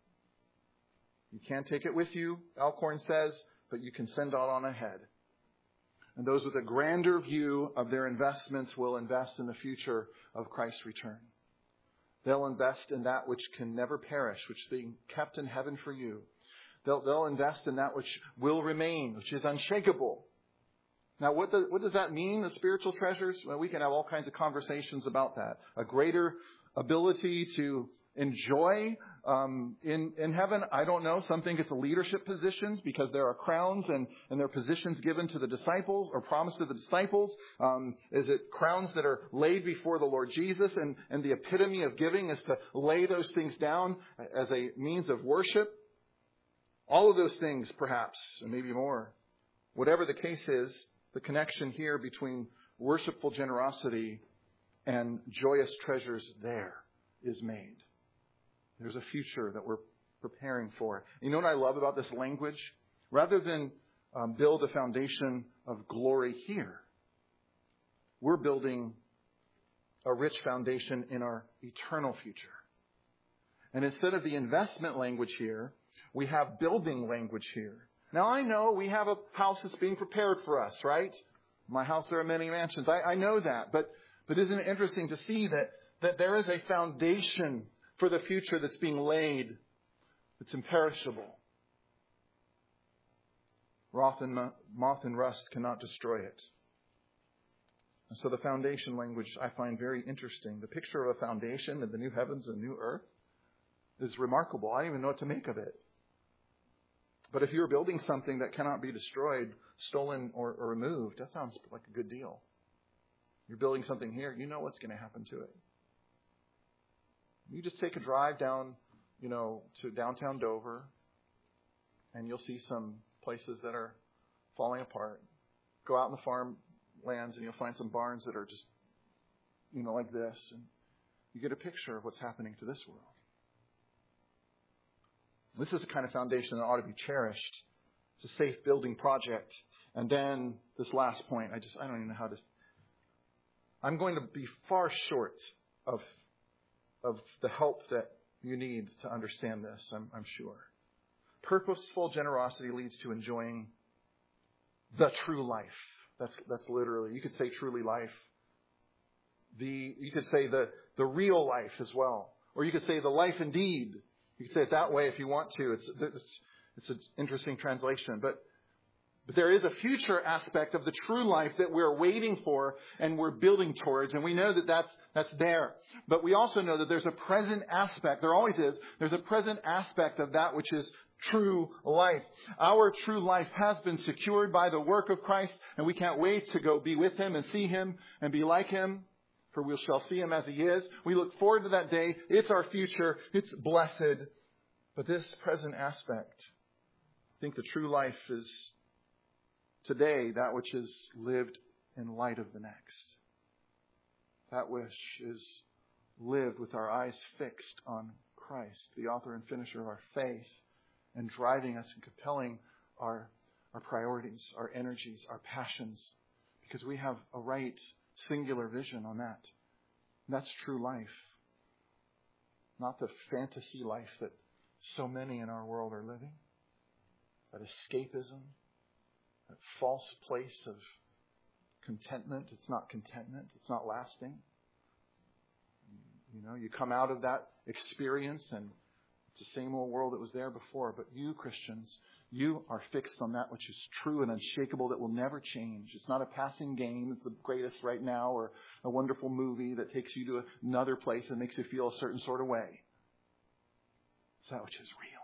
You can't take it with you, Alcorn says, but you can send it on ahead. And those with a grander view of their investments will invest in the future of Christ's return. They'll invest in that which can never perish, which is being kept in heaven for you. They'll invest in that which will remain, which is unshakable. Now, what does that mean, the spiritual treasures? Well, we can have all kinds of conversations about that. A greater ability to enjoy in heaven. I don't know. Some think it's leadership positions because there are crowns and there are positions given to the disciples or promised to the disciples. Is it crowns that are laid before the Lord Jesus? And the epitome of giving is to lay those things down as a means of worship. All of those things, perhaps, and maybe more. Whatever the case is, the connection here between worshipful generosity and joyous treasures there is made. There's a future that we're preparing for. You know what I love about this language? Rather than build a foundation of glory here, we're building a rich foundation in our eternal future. And instead of the investment language here, we have building language here. Now, I know we have a house that's being prepared for us, right? My house, there are many mansions. I know that. But isn't it interesting to see that there is a foundation for the future that's being laid, that's imperishable. Moth and rust cannot destroy it. And so the foundation language I find very interesting. The picture of a foundation of the new heavens and new earth is remarkable. I don't even know what to make of it. But if you're building something that cannot be destroyed, stolen, or removed, that sounds like a good deal. You're building something here, you know what's going to happen to it. You just take a drive down, to downtown Dover, and you'll see some places that are falling apart. Go out in the farmlands and you'll find some barns that are just, like this. And you get a picture of what's happening to this world. This is the kind of foundation that ought to be cherished. It's a safe building project. And then this last point, I don't even know how to. I'm going to be far short of the help that you need to understand this, I'm sure. Purposeful generosity leads to enjoying the true life. That's literally, you could say truly life. You could say the real life as well. Or you could say the life indeed. You could say it that way if you want to. It's an interesting translation. But there is a future aspect of the true life that we're waiting for and we're building towards. And we know that that's there. But we also know that there's a present aspect. There always is. There's a present aspect of that which is true life. Our true life has been secured by the work of Christ. And we can't wait to go be with Him and see Him and be like Him. For we shall see Him as He is. We look forward to that day. It's our future. It's blessed. But this present aspect, I think the true life is today that which is lived in light of the next. That which is lived with our eyes fixed on Christ, the author and finisher of our faith, and driving us and compelling our priorities, our energies, our passions, because we have a right singular vision on that. And that's true life. Not the fantasy life that so many in our world are living. That escapism. That false place of contentment. It's not contentment. It's not lasting. You come out of that experience and it's the same old world that was there before. But you, Christians, you are fixed on that which is true and unshakable that will never change. It's not a passing game. It's the greatest right now or a wonderful movie that takes you to another place and makes you feel a certain sort of way. It's that which is real.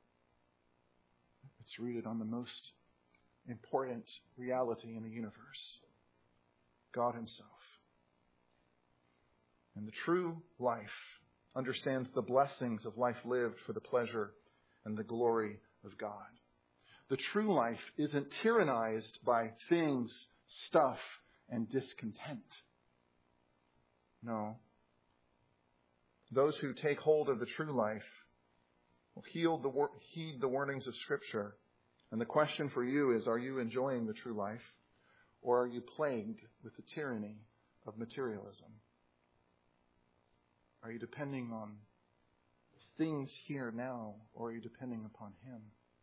It's rooted on the most important reality in the universe, God Himself. And the true life understands the blessings of life lived for the pleasure and the glory of God. The true life isn't tyrannized by things, stuff, and discontent. No. Those who take hold of the true life will heed the warnings of Scripture. And the question for you is, are you enjoying the true life? Or are you plagued with the tyranny of materialism? Are you depending on things here now, or are you depending upon Him?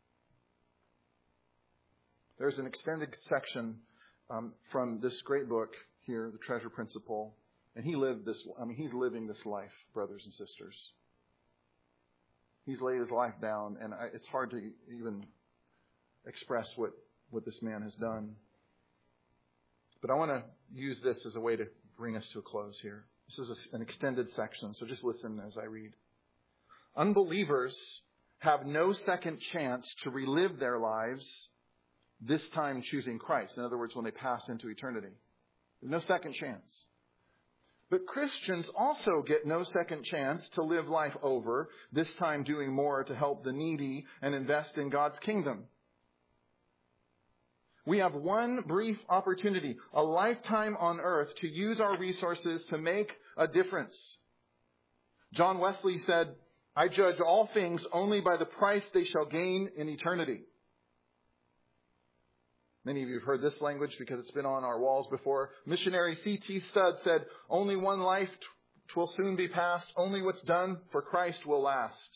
There's an extended section from this great book here, The Treasure Principle. And he's living this life, brothers and sisters. He's laid his life down, and it's hard to even express what this man has done. But I want to use this as a way to bring us to a close here. This is an extended section, so just listen as I read. Unbelievers have no second chance to relive their lives, this time choosing Christ. In other words, when they pass into eternity. No second chance. But Christians also get no second chance to live life over, this time doing more to help the needy and invest in God's kingdom. We have one brief opportunity, a lifetime on earth, to use our resources to make a difference. John Wesley said, "I judge all things only by the price they shall gain in eternity." Many of you have heard this language because it's been on our walls before. Missionary C.T. Studd said, "Only one life will soon be passed. Only what's done for Christ will last."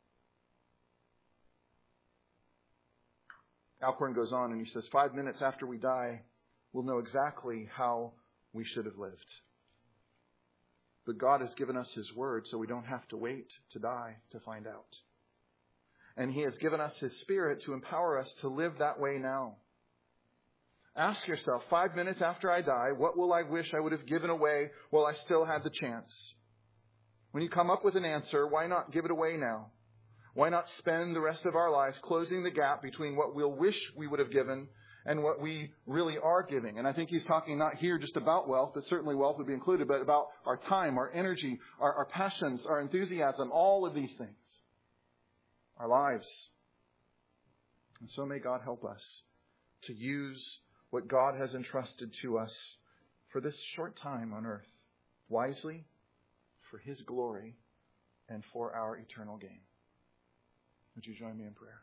Alcorn goes on and he says, 5 minutes after we die, we'll know exactly how we should have lived. But God has given us His Word so we don't have to wait to die to find out. And He has given us His Spirit to empower us to live that way now. Ask yourself, 5 minutes after I die, what will I wish I would have given away while I still had the chance? When you come up with an answer, why not give it away now? Why not spend the rest of our lives closing the gap between what we'll wish we would have given and what we really are giving? And I think he's talking not here just about wealth, but certainly wealth would be included, but about our time, our energy, our passions, our enthusiasm, all of these things, our lives. And so may God help us to use what God has entrusted to us for this short time on earth wisely, for His glory, and for our eternal gain. Would you join me in prayer?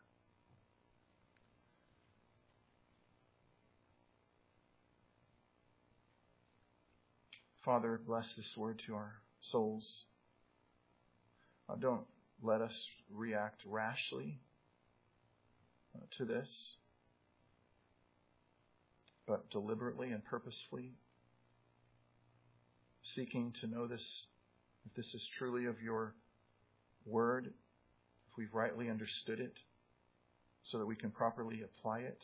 Father, bless this word to our souls. Don't let us react rashly to this, but deliberately and purposefully, seeking to know this, if this is truly of your word, if we've rightly understood it, so that we can properly apply it,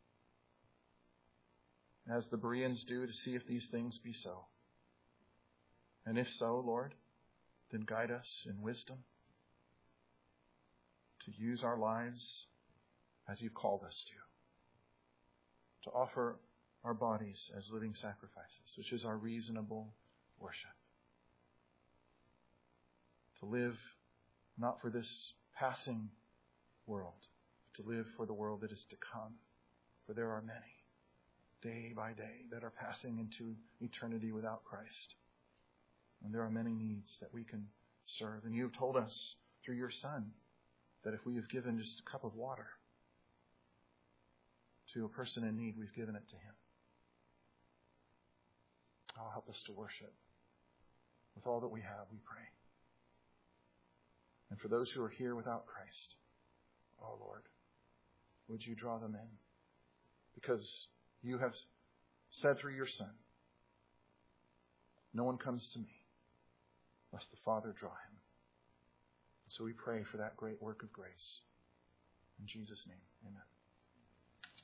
as the Bereans do, to see if these things be so. And if so, Lord, then guide us in wisdom to use our lives as You've called us to offer our bodies as living sacrifices, which is our reasonable worship. To live not for this passing world, but to live for the world that is to come. For there are many, day by day, that are passing into eternity without Christ. And there are many needs that we can serve. And You've told us through Your Son that if we have given just a cup of water to a person in need, we've given it to Him. Oh, help us to worship with all that we have, we pray. And for those who are here without Christ, oh Lord, would You draw them in? Because You have said through Your Son, no one comes to me lest the Father draw him. So we pray for that great work of grace. In Jesus' name, amen.